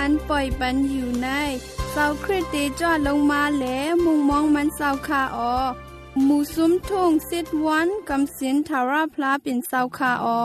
อันปล่อยปันอยู่ในเศร้าคริสเตจอดลงมาแหลมุงมองมันเศร้าคาออหมู่ซุ้มทุ่งซิดวันกำสินทาราพลาเป็นเศร้าคาออ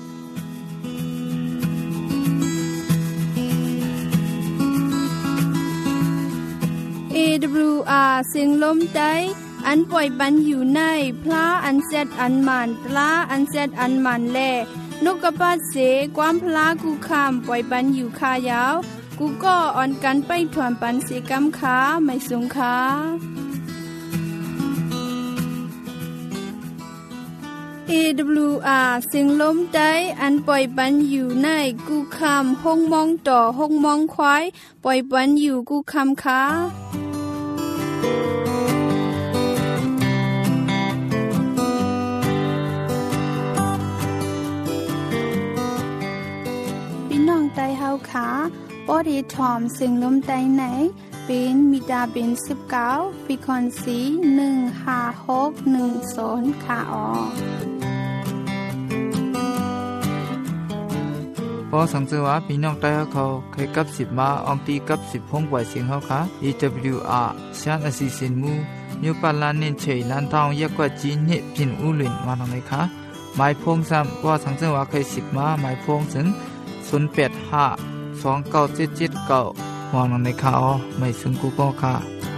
AWR เสียงลมใจอันปล่อยปันอยู่ในพระอันเซดอันมันปลาอันเซดอันมันแลนกกระปาเสความพลากูคำปล่อยปันอยู่คายาวกูก็อ่อนกันไปถวนปันเสกำขาไม่สงขาAWR เสียงลมใจอันปล่อยปันอยู่ในกูคำห้องมองต่อห้องมองควายปล่อยปันอยู่กูคำขาพี่น้องไตเฮาขาปอดีทอมเสียงลมใจไหนเป็นมิดาเป็น19ปีคอนสี15610ค่ะอ๋อพอสังเกตว่าพี่น้องใต้เขาเคยกับ10มาอองตีกับ10พงปล่อยเสียงเขาค่ะ AWR เสียงอสิสินมูนิวปาลานเน้นเฉยลันทองยักกว่าจีนเนี่ยพินอุลินมาทางไหนคะหมายพงซ้ำพอสังเกตว่าเคย10มาหมายพงถึง08529779มองทางไหนคะอ๋อไม่ซึ่งกูก็ค่ะ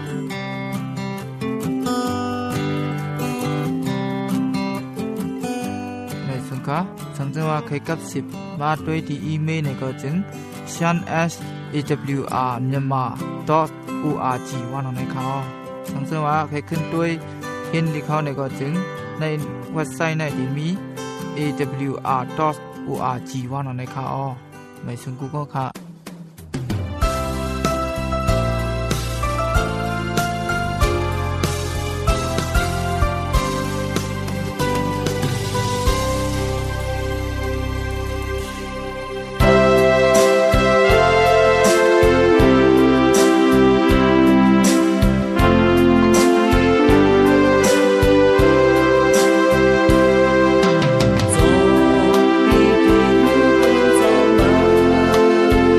ไม่ซึ่งค่ะสังเกตว่าเคยกับ10มาด้วยที่อีเมลเนี่ยก็จึง shan@awr.myanmar.org ว่าน้องในเขาสังเกตว่าเคยขึ้นด้วยเห็นที่เขาเนี่ยก็จึงในเว็บไซต์ในที่มี awr.org ว่าน้องในเขาไม่ซึ่งกูก็ค่ะเ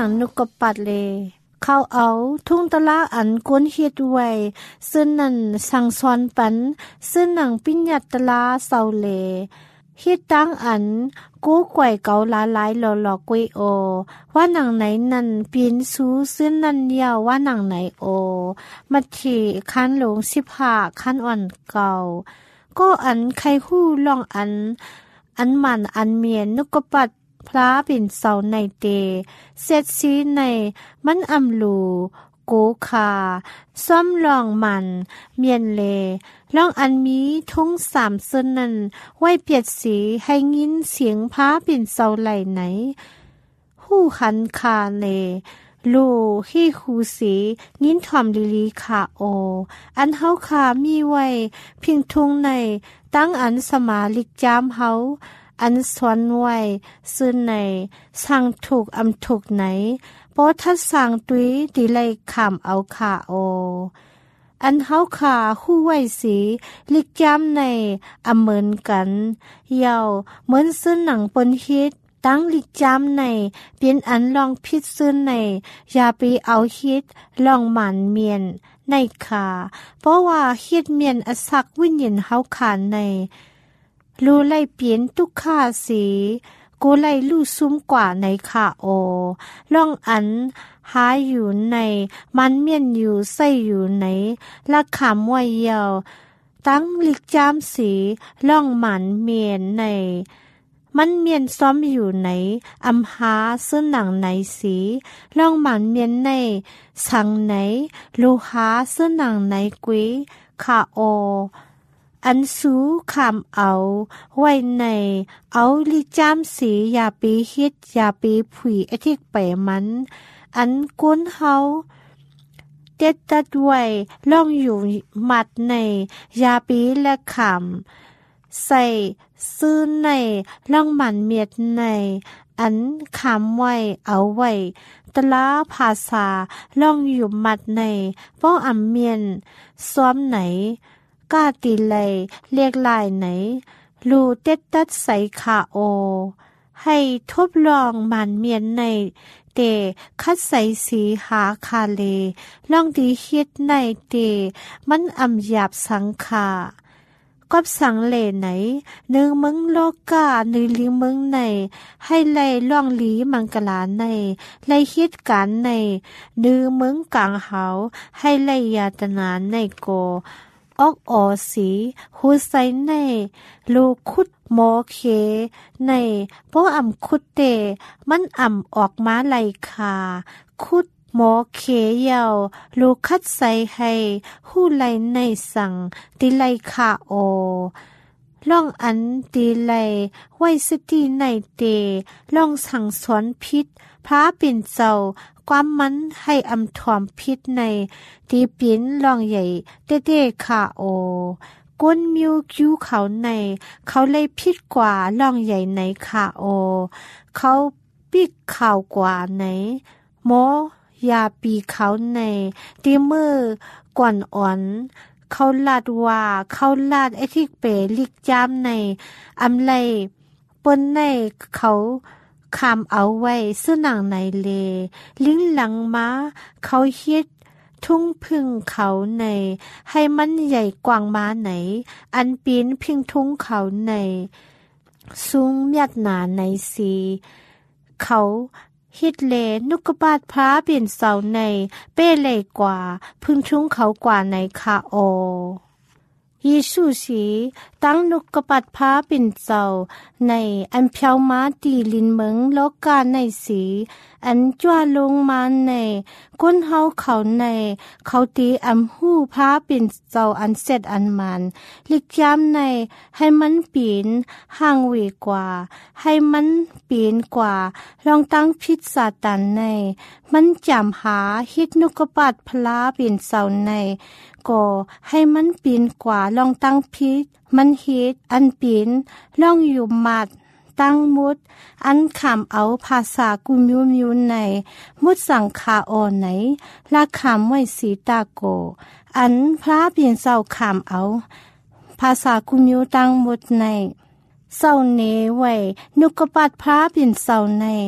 งนุกกปัดเลเขาเอาทุ่งตะละอันก้นเฮ็ดไว้ซึ่งนั่นสั่งสอนปันซึ่งหนังปิญญาตะลาเศร้าเลเฮ็ดตั้งอันกู้ก่วยเกาลาหลายหล่อๆกวยโอว่าหนังไหนนั่นปีนสู้ซึ่งนั่นยาวว่าหนังไหนโอมัดที่คันหลง15คันอ่อนเก่าก็อันใครฮู้ลองอันมันอันเมียนนุกกปัดพระเป็นเสาในเตเสร็จสีในมันอำลูโกคาซ้อมลองมันเมียนเลลองอันมีทุ่ง3ซึ่งนั้นไว้เปียดสีให้ยินเสียงพระเป็นเสาไหลไหนหู้ขันคาเลลูฮีคูสียินถอมลิลีคาโออันเฮาคามีไว้เพียงทุ่งในตั้งอันสมาลิกจามเฮาอันสวนไว้ซึ่งในสั่งถูกอำถูกไหนเพราะถ้าสั่งตุยดีไลขามเอาขาโออันเฮาขาคู่ไว้สีลิกจามในอำเหมือนกันเยาเหมือนซึ่งหนังปนฮิตตั้งลิกจามในเป็นอันลองพิษซึ่งในอย่าไปเอาฮิตลองหมันเมียนในขาเพราะว่าฮิตเมียนอสักวิญญาณเฮาขาในรู้ไล่เปลี่ยนทุกข้าสีกูไล่ลู่ซุ้มกว่าในขาโอล่องอันหาอยู่ในมันเมียนอยู่ใส่อยู่ในละขามไว้เยาวตั้งลิกจามสีล่องหมันเมียนในมันเมียนซ้อมอยู่ในอำหาซึ่งหนังในสีล่องหมันเมียนในสังในลูหาซึ่งหนังในกุยขาโออันสูขามเอาไว้ในเอาลิจามสีอย่าปีฮิตอย่าปีผุยอธิกไปมันอันก้นเฮาเด็ดตัดไว้ล่องอยู่มัดในอย่าปีและขามใส่ซื้อในล่องหมันเมียดในอันขามไว้เอาไว้ตลาภาษาล่องอยู่มัดในป้ออำเมียนซ้อมไหนก้าตีเลยเรียกลายไหนลูเต็ดตัดใส่ขาโอให้ทบลองมันเมียนในเตคัดใส่สีหาคาเลลองดีฮิตในเตมันอำหยาบสังขาก็สังเลไหนเนืองมึงโลกาในลิมึงในให้ไล่ล่องลีมังกลาในไล่ฮิตการในเนือมึงกลางเฮาให้ไล่ยาตนาในโกออกออสีหูใส่ในลูคุดหมอเคในเพราะอำคุดเตมันอำออกมาไหลคาคุดหมอเคเยาลูคัดใส่ให้หูไหลในสั่งติไหลคาโอล่องอันตีไหลไว้สติในเตล่องสั่งสอนพิษพระเป็นเจ้าความมันให้อำถอมพิษในตีปินล่องใหญ่เต้ๆขาโอก้นมิวคิ้วเขาในเขาเลยพิษกว่าล่องใหญ่ในขาโอเขาปิกข่าวกว่าไหนหมอยาปีเขาในตีมือกวนอ่อนเขาลาดว่าเขาลาดไอที่เปลิกจามในอำไลปนในเขาคำเอาไว้ซึ่งหนังในเลลิ้งหลังม้าเขาเฮ็ดทุ่งพึ่งเขาในให้มันใหญ่กว่างม้าไหนอันปีนพิงทุ่งเขาในสูงเมียดหนาในสีเขาฮิตเลนุกบาทพระเปลี่ยนเสาในเป้เลยกว่าพึ่งทุ่งเขากว่าในคาโอเยซูสีตั้งนุกปัดพระเป็นเจ้าในอันเพียวมาตีลินเมืองโลกาในสีอันจ้าลงมาในก้นเฮาเขาในเขาตีอำหู้พระเป็นเจ้าอันเสร็จอันมันลิกยามในให้มันปีนห่างเวกว่าให้มันปีนกว่าลองตั้งพิษซาตันในมันจำหาฮิตนุกปัดพระเป็นเจ้าในก็ให้มันปีนกว่าลองตั้งพิษมันฮิตอันปีนลองอยู่มัดตั้งมุดอันขำเอาภาษากุมิวในมุดสังคาออนไหนลาขำไว้สีตาโกอันพระเปลี่ยนเศร้าขำเอาภาษากุมิวตั้งมุดในเศร้าเนไว้นุกปัดพระเปลี่ยนเศร้าใน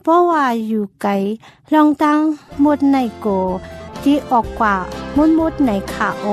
เพราะว่าอยู่ไกลลองตั้งหมดในโกที่ออกกว่าหมดในขาโอ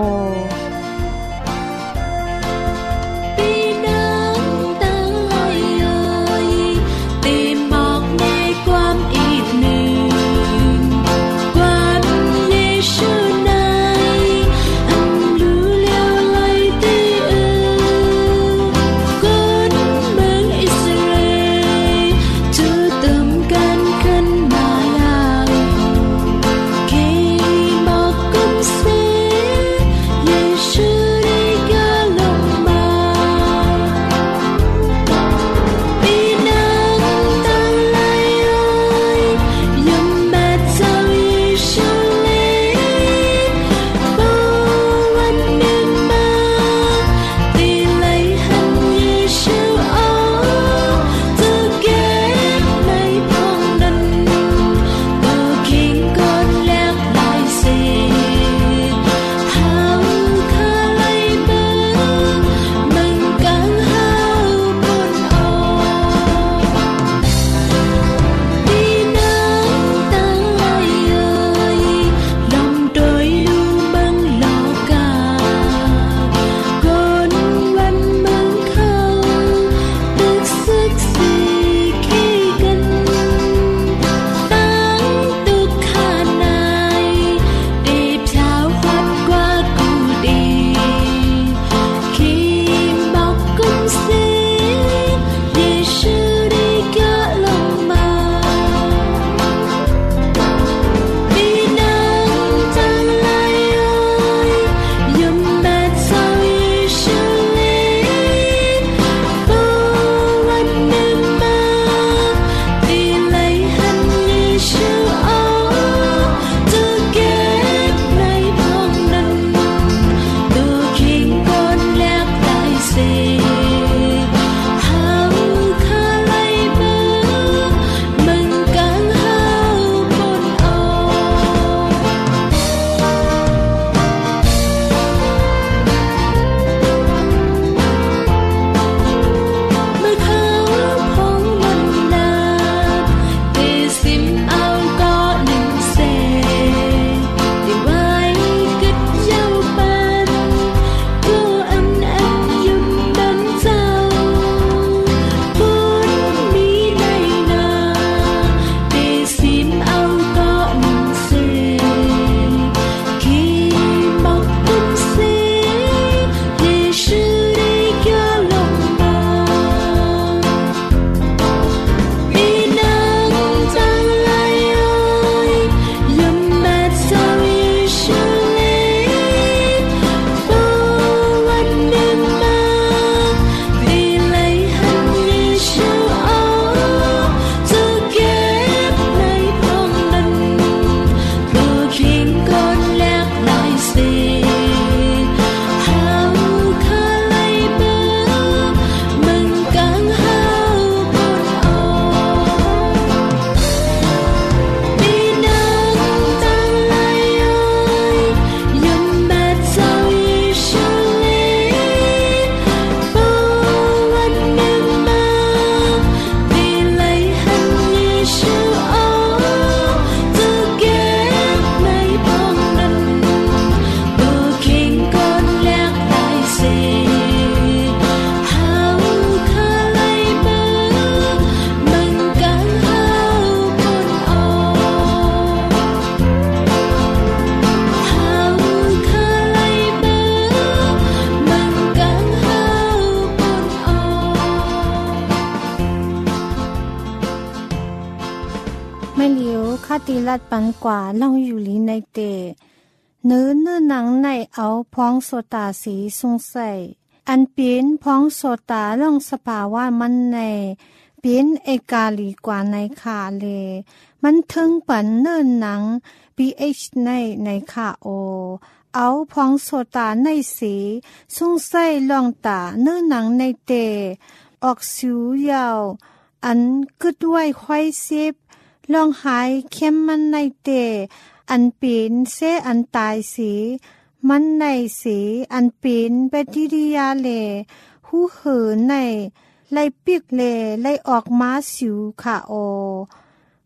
ติลัดปันกว่าล่องอยู่ลีในเตเนื้อหนังในเอาพองโซตาสีสงสัยอันเปลี่ยนพองโซตาล่องสภาวะมันในเปลี่ยนเอกาลีกว่าในขาเลมันถึงปันเนื้อหนัง pH ในขาโอเอาพองโซตาในสีสงสัยล่องตาเนื้อหนังในเตออกสิวยาวอันกึดไว้ควายเซฟลองหายเข้มมันในเตอันเป็นเซอันตายสีมันในสีอันเป็นแบคทีเรียเลหูเหินในไล่ปิกเลไล่ออกมาสิวค่ะโอ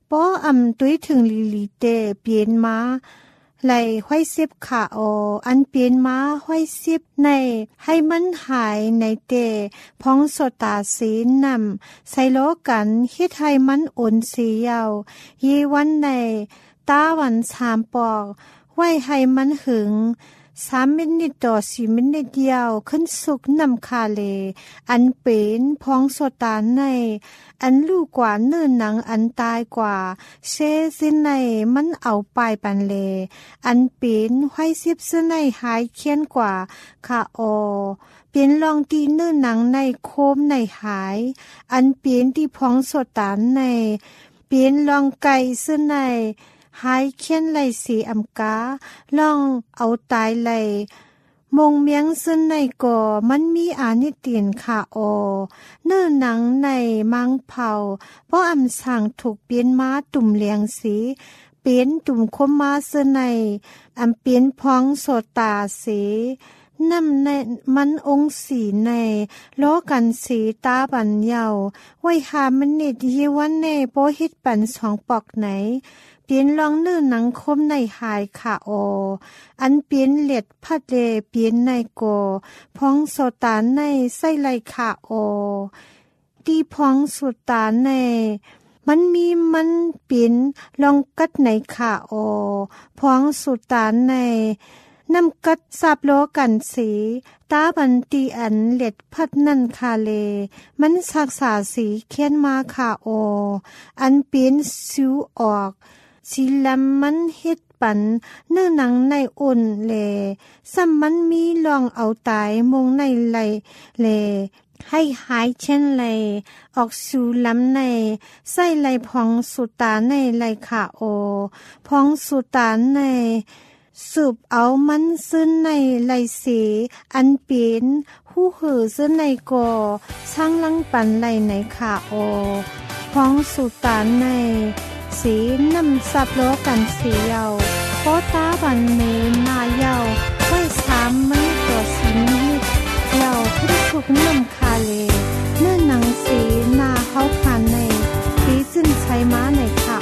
ป้ออำตุ้ยถึงลีลีเตเปลี่ยนมาไหลห้อยซิบขาออันเปลี่ยนมาห้อยซิบในให้มันหายในเตพ้องสตาสีนำใส่ล้อกันเฮ็ดให้มันอ่อนสียาวยีวันในตาวัน3ปอกไว้ให้มันหึง3 มินิต่อ4 มินิเดียวขึ้นสุกนำคาเลอันเป็นพ้องสตาในอันลูกกว่าเนื้อหนังอันตายกว่าเชสินในมันเอาปลายปันเลอันเป็นห้อยซิบซึ่งในหายเคียนกว่าค่ะเป็นลองตีเนื้อหนังในโคมในหายอันเป็นที่พ้องสตาในเป็นลองไก่ซึ่งในหายเคียนไหลสีอำกาลองเอาตายไหลมงเมียงซึ่งในก่อมันมีอานิตินค่ะเนื้อหนังในมังเผาเพราะอำสั่งถูกเปลี่ยนมาตุ่มเลียงสีเปลี่ยนตุ่มคมมาซึ่งในอำเปลี่ยนพ้องโสตาสีน้ำในมันองสีในล้อกันสีตาบันเยาไว้หามันนิดยีวันในโปฮิตปัน2 ปอกไหนเปลี่ยนลองเนื้อหนังคมในหายค่ะอันเปลี่ยนเล็ดพัดเลเปลี่ยนในโกพ้องโสตานในไส้ไหลค่ะตีพ้องสุตานในมันมีมันเปลี่ยนลองกัดในค่ะพ้องสุตานในน้ำกัดสับโลกันสีตาบันตีอันเล็ดพัดนั่นคาเลมันสักษาสีเขียนมาค่ะอันเปลี่ยนสิวออกสีลำมันเฮ็ดปันเนื้อหนังในอุ่นเลซ้ำมันมีลองเอาตายมงในไหลเลให้หายเช่นไรออกสู่ลำในใส่ไหลพองสุตาในไหลค่ะพองสุตาในสืบเอามันซึ่งในไหลสีอันเป็นหูหือซึ่งในก่อช่างลังปันไหลในค่ะพองสุตาในสีน้ำสับโลกันสีเยาโปตาบันเมนาเยาไว้3 มันต่อ4 มินิเยาขึ้นสุกน้ำคาเลเนื้อหนังสีนาเขาคันในสีจึงใช้ม้าในค่ะ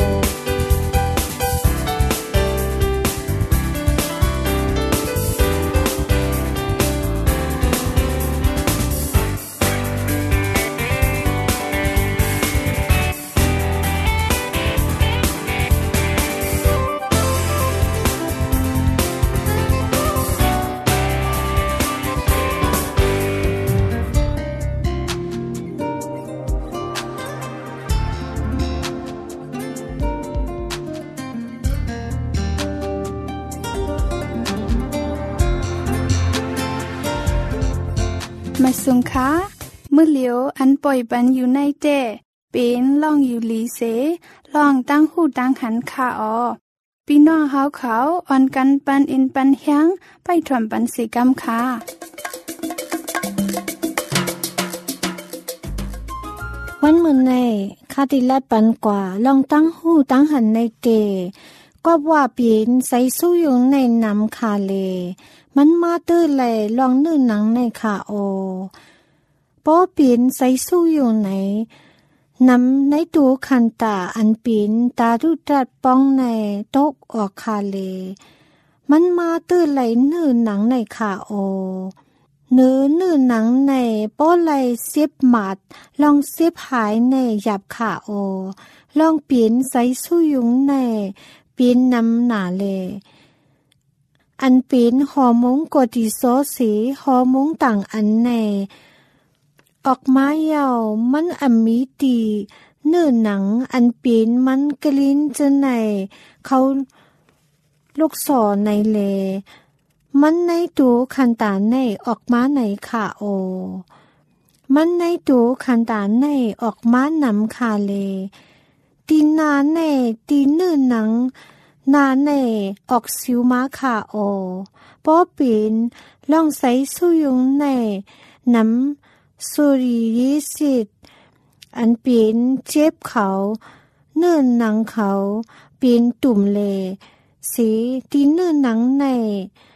มาสุงค้ามือเหลียวอันปล่อยปันอยู่ในเต้เป็นล่องอยู่ลีเสล่องตั้งหูตั้งหันค่ะพี่น้องเฮาเขาอ่อนกันปันอินปันแฮงไปถ่วมปันสีกรรมค่ะวันมื้อในคาติลัดปันกว่าลองตั้งหูตั้งหันในเตก็ว่าเปลี่ยนใส่สู้ยุงในน้ำคาเลมันมาตื้อไหลลองนื้อหนังในค่ะป้อเปลี่ยนใส่สู้ยุงไหนนำในตูคันตาอันปีนตาดุดัดป้องในตกออกคาเลมันมาตื้อไหลนื้อหนังในค่ะเนื้อหนังในป้อไหลเสียบหมัดลองเสียบหายในหยับค่ะลองเปลี่ยนใส่สู้ยุงในเปลี่ยนนำหนาเลอันเป็นฮอร์โมนโคติซอลสีฮอร์โมนต่างอันในออกมาเยามันมีตีเนื้อหนังอันเป็นมันกลิ้นจะในเขาลูกศรในเลมันในตัวคันตาในออกมาในค่ะมันในตัวคันตาในออกมานำคาเลตีนาในตีเนื้อหนังนาในออกสิวมาค่ะป้อเป็นลองใส่สู้ยุงในน้ำสุริยิสิตอันเป็นเจ็บเขาเนื้อหนังเขาเป็นตุ่มเลสีตีเนื้อหนังใน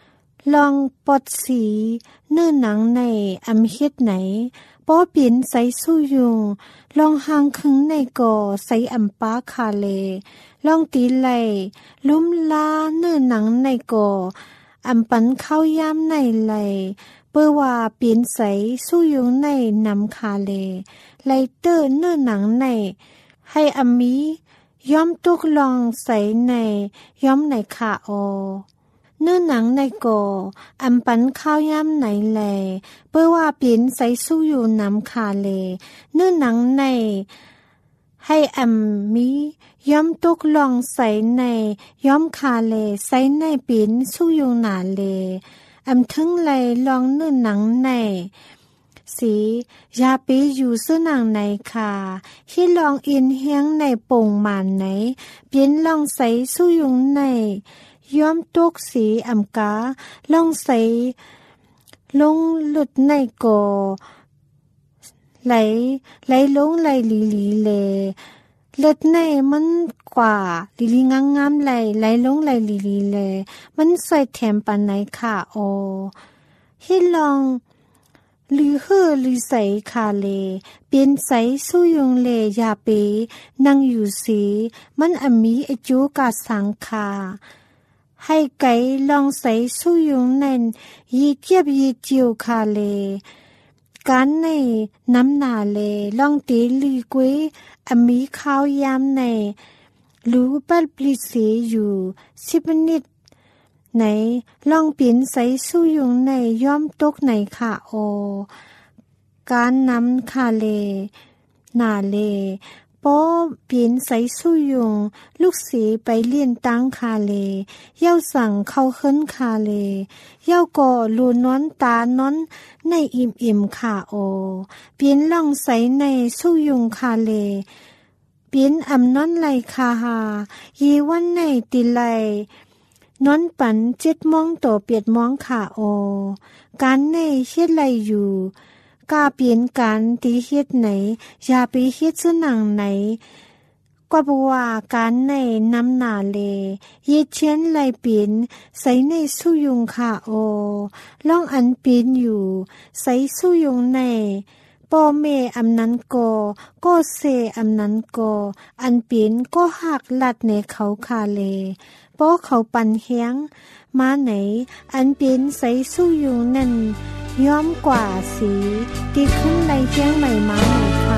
ลองปอดสีเนื้อหนังในอำเฮ็ดไหนป้อเปลี่ยนใส่สู้ยุงลองหางคึงในก่อใส่อำป้าคาเลลองตีไหลลุ่มลาเนื้อหนังในก่ออำปันเข้ายามในไหลเปิ้ว่าเปลี่ยนใส่สู้ยุงในนำคาเลไลเตอร์เนื้อหนังในให้อำมีย้อมตุกลองใส่ในย้อมในขาออเนื้อหนังในก่ออำปันข้าวยำไหนแลเพื่อว่าเปลี่ยนใส่สู้อยู่น้ำคาเลเนื้อหนังในให้อำมีย้อมตุกลองใส่ในย้อมคาเลใส่ในเปลี่ยนสู้อยู่หนาเลอำถึงไหลลองเนื้อหนังในสียาปีอยู่ซื้อหนังในค่ะที่ลองอินเฮียงในโป่งหมานไหนเปลี่ยนลองใส่สู้ยุงในย้อมตุกสีอำกาลองใส่ลงหลุดในก่อไหลลงไหลลีเลเลือดในมันกว่าลีงามๆไหลลงไหลลีเลมันใส่แถมปันไหนค่ะโอที่ลองลือลือใส่คาเลเปลี่ยนใส่สู้ยุงเลยาเปนั่งอยู่สีมันอมีอจูกาสังคาให้ไก่ลองใส่สู้ยุงนั่นยีเจียบยีจิวคาเลการในน้ำหนาเลลองตีลือกวยอมีข้าวยามในรู้ปัดปลิสีอยู่10 นิดไหนลองเปลี่ยนใส่สู้ยุงในย้อมตกในค่ะโอการนำคาเลนาเลป้อเปลี่ยนใส่สู้ยุงลูกสีไปเลี่ยนตั้งคาเลเย้าสั่งเข้าขึ้นคาเลเย้าก่อลูนอนตานอนในอิ่มค่ะโอเปลี่ยนลองใส่ในสู้ยุงคาเลเปลี่ยนอำนอนไหลคาหายีวันในติไลนอนปัน7 โมงต่อ8 โมงค่ะโอการในเฮ็ดไหลอยู่กาเปลี่ยนการตีเฮ็ดไหนอย่าไปเฮ็ดซื่อหนังไหนกว่าบ่ว่าการในน้ำหนาเลเย็ดเชียนไหลเปลี่ยนใส่ในสู้ยุงค่ะโอลองอันเปลี่ยนอยู่ใส่สู้ยุงในป้อเมอำนั้นก็เซอำนั้นก็อันเปลี่ยนก็หักลัดในเขาคาเลป้อเขาปันเฮียงมาไหนอันเปลี่ยนใส่สู้ยุงนั่นย้อมกว่าสีตีขึ้นไหลเฮียงใหม่มาใหม่ค่ะ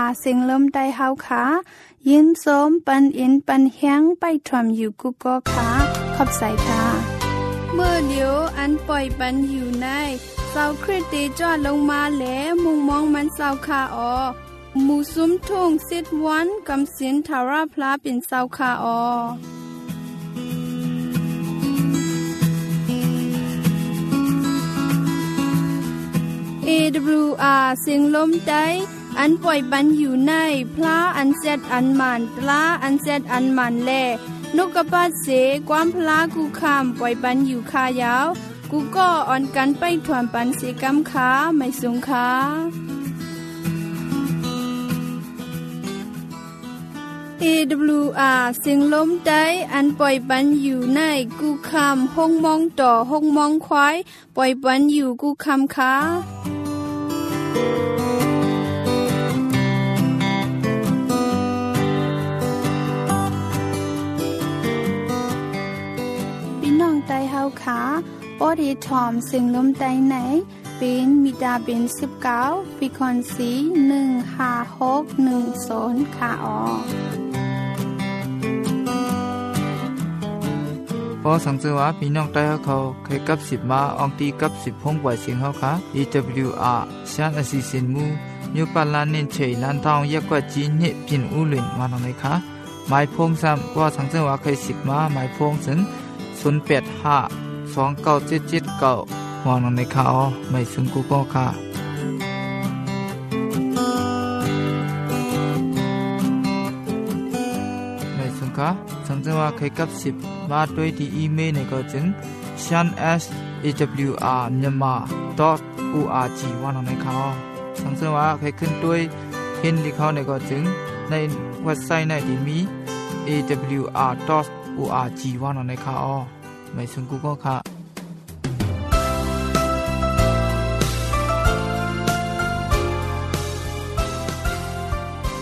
เสียงลมใต้เฮาค่ะยินโสมปันอินปันแห้งไปทำอยู่กุก็ค่ะขอบใจค่ะเมื่อเดียวอันปล่อยปันอยู่ในเสาคริสต์จอดลงมาแล้วมุงมองมันเสาคาออหมู่ซุ้มทุ่งสิทวันกำสินทาราพลาเป็นเสาคาออAWR เสียงลมใต้อันปล่อยปันอยู่ในพระอันเซดอันมันตลาอันเซดอันมันแลนกกระปาเสความพลากูคำปล่อยปันอยู่คายาวกูก็อ่อนกันไปถวนปันเสกำขาไม่สูงขาAWR เสียงลมใต้อันปล่อยปันอยู่ในกูคำห้องมองต่อห้องมองควายปล่อยปันอยู่กูคำขาพี่น้องใต้เฮาขาปอดีทอมเสียงลมใต้ไหนเป็นมิดาเป็น19ปีคอนสี15610ค่ะออพอสังเกตว่าพี่น้องใต้เขาเคยกับ10มาอองตีกับ10ห้องปล่อยเสียงเฮาค่ะ EWR ชานอสิสินมูนิวปาลานินเฉยลันทองยักกว่าจีนเนี่ยพินอูหลินมาหน่อยค่ะหมายพงซ้ำว่าสังเกตว่าเคย10มาหมายพงถึง08529779มองในข่าวไม่ซึ่งกูก็ค่ะไม่ซึ่งค่ะสังเกตว่าเคยกับ10มาด้วยที่อีเมลในก็จึง shan@awr.org ว่าในข่าวสังเกตว่าเคยขึ้นด้วยเห็นที่เขาในก็จึงในเว็บไซต์ในที่มี awr.org ว่าในข่าวไม่ซึ่งกูก็ค่ะ